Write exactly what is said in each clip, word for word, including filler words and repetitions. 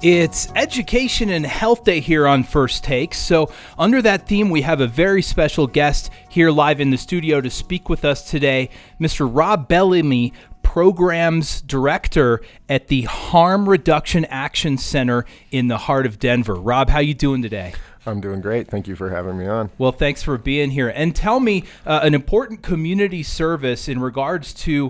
It's Education and Health Day here on First Takes. So under that theme, we have a very special guest here live in the studio to speak with us today, Mister Rob Bellamy, Programs Director at the Harm Reduction Action Center in the heart of Denver. Rob, how you doing today? I'm doing great. Thank you for having me on. Well, thanks for being here. And tell me uh, an important community service in regards to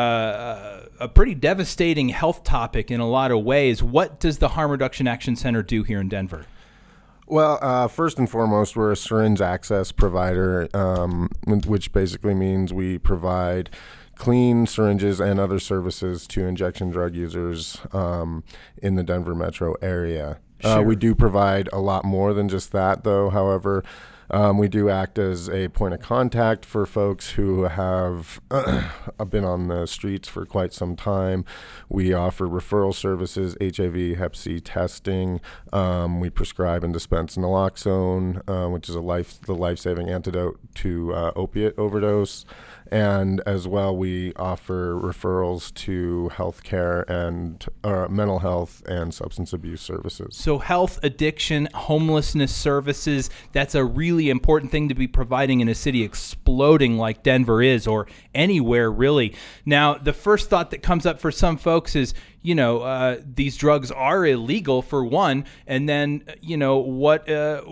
uh, a pretty devastating health topic in a lot of ways. What does the Harm Reduction Action Center do here in Denver? Well, uh, first and foremost, we're a syringe access provider, um, which basically means we provide clean syringes and other services to injection drug users um, in the Denver metro area. Sure. Uh, we do provide a lot more than just that, though. However, um, we do act as a point of contact for folks who have uh, been on the streets for quite some time. We offer referral services, H I V, Hep C testing. Um, we prescribe and dispense naloxone, uh, which is a life the life-saving antidote to uh, opiate overdose. And as well, we offer referrals to healthcare and uh, mental health and substance abuse services. So health, addiction, homelessness services, that's a really important thing to be providing in a city exploding like Denver is, or anywhere really. Now, the first thought that comes up for some folks is, you know, uh, these drugs are illegal for one, and then, you know, what uh,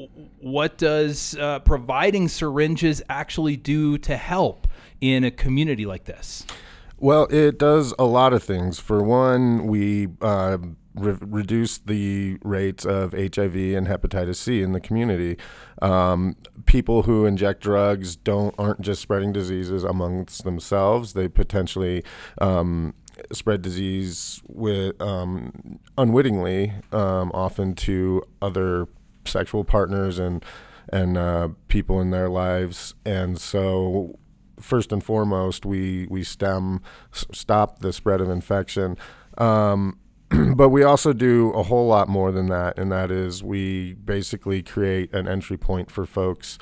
what does uh, providing syringes actually do to help in a community like this? Well, it does a lot of things. For one, we uh, re- reduce the rates of H I V and hepatitis C in the community. Um, people who inject drugs don't aren't just spreading diseases amongst themselves. They potentially um, spread disease with um, unwittingly, um, often to other sexual partners and and uh, people in their lives. And so, first and foremost, we we stem s- stop the spread of infection. Um, but we also do a whole lot more than that, and that is we basically create an entry point for folks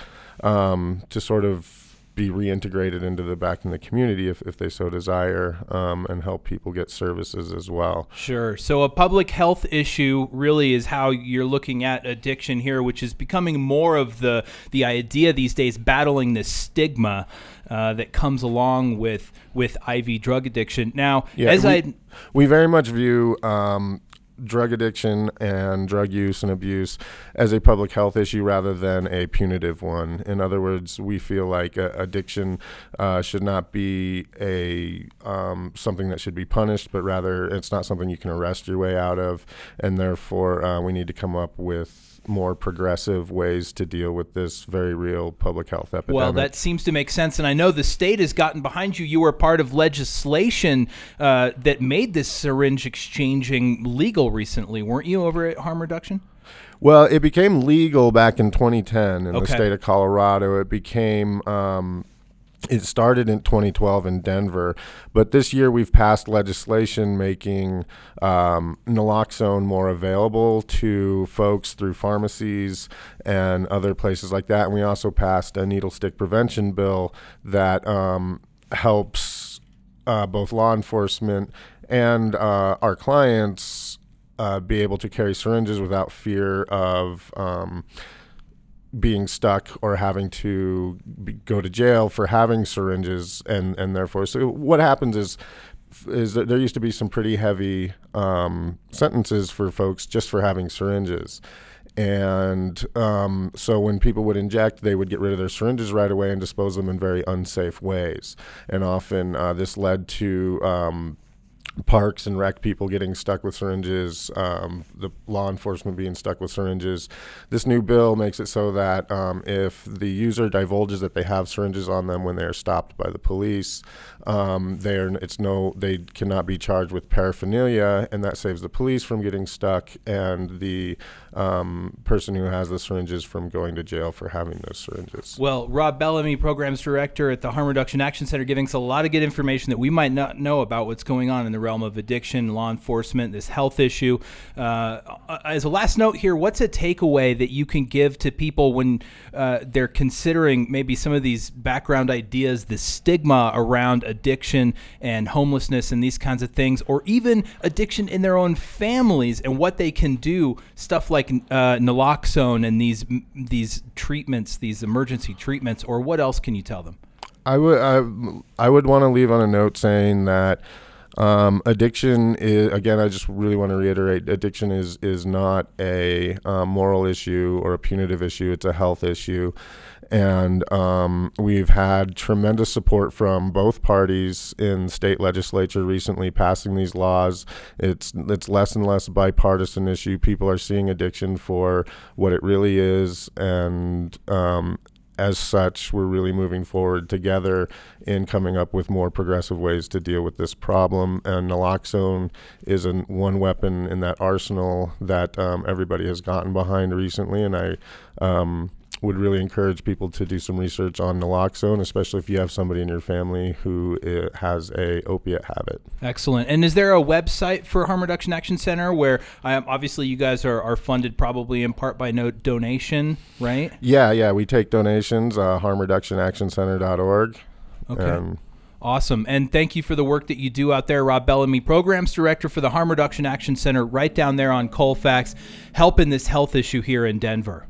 um, to sort of be reintegrated into the back in the community if, if they so desire, um, and help people get services as well. Sure. So a public health issue really is how you're looking at addiction here, which is becoming more of the the idea these days, battling this stigma uh, that comes along with with I V drug addiction. Now, yeah, as we, I we very much view um, drug addiction and drug use and abuse as a public health issue rather than a punitive one. In other words, we feel like uh, addiction uh, should not be a um, something that should be punished, but rather it's not something you can arrest your way out of, and therefore uh, we need to come up with more progressive ways to deal with this very real public health epidemic. Well, that seems to make sense, and I know the state has gotten behind you. You were part of legislation uh, that made this syringe exchanging legal recently, weren't you, over at Harm Reduction? Well, it became legal back in twenty ten in Okay. the state of Colorado. It became um, It started in twenty twelve in Denver, but this year we've passed legislation making um, naloxone more available to folks through pharmacies and other places like that. And we also passed a needle stick prevention bill that um, helps uh, both law enforcement and uh, our clients uh, be able to carry syringes without fear of um, being stuck or having to be, go to jail for having syringes, and, and therefore, so what happens is is that there used to be some pretty heavy um, sentences for folks just for having syringes. And um, so when people would inject, they would get rid of their syringes right away and dispose them in very unsafe ways. And often uh, this led to um, parks and rec people getting stuck with syringes, um, the law enforcement being stuck with syringes. This new bill makes it so that um, if the user divulges that they have syringes on them when they are stopped by the police, um, they are, it's no, they cannot be charged with paraphernalia, and that saves the police from getting stuck and the um, person who has the syringes from going to jail for having those syringes. Well, Rob Bellamy, Programs Director at the Harm Reduction Action Center, giving us a lot of good information that we might not know about what's going on in the realm of addiction, law enforcement, this health issue. Uh, as a last note here, what's a takeaway that you can give to people when uh, they're considering maybe some of these background ideas, the stigma around addiction and homelessness and these kinds of things, or even addiction in their own families and what they can do, stuff like uh, naloxone and these these treatments, these emergency treatments, or what else can you tell them? I would I, I would want to leave on a note saying that um, addiction is, again, I just really want to reiterate, addiction is is not a uh, moral issue or a punitive issue. It's a health issue. And um, we've had tremendous support from both parties in state legislature recently passing these laws. It's it's less and less a bipartisan issue. People are seeing addiction for what it really is, and um, as such, we're really moving forward together in coming up with more progressive ways to deal with this problem. And naloxone is an, one weapon in that arsenal that um, everybody has gotten behind recently. And I um, would really encourage people to do some research on naloxone, especially if you have somebody in your family who uh, has a opiate habit. Excellent. And is there a website for Harm Reduction Action Center where um, obviously you guys are, are funded probably in part by no donation, right? Yeah, yeah. We take donations, uh, harm reduction action center dot org. Okay. Um, Awesome. And thank you for the work that you do out there. Rob Bellamy, Programs Director for the Harm Reduction Action Center right down there on Colfax, helping this health issue here in Denver.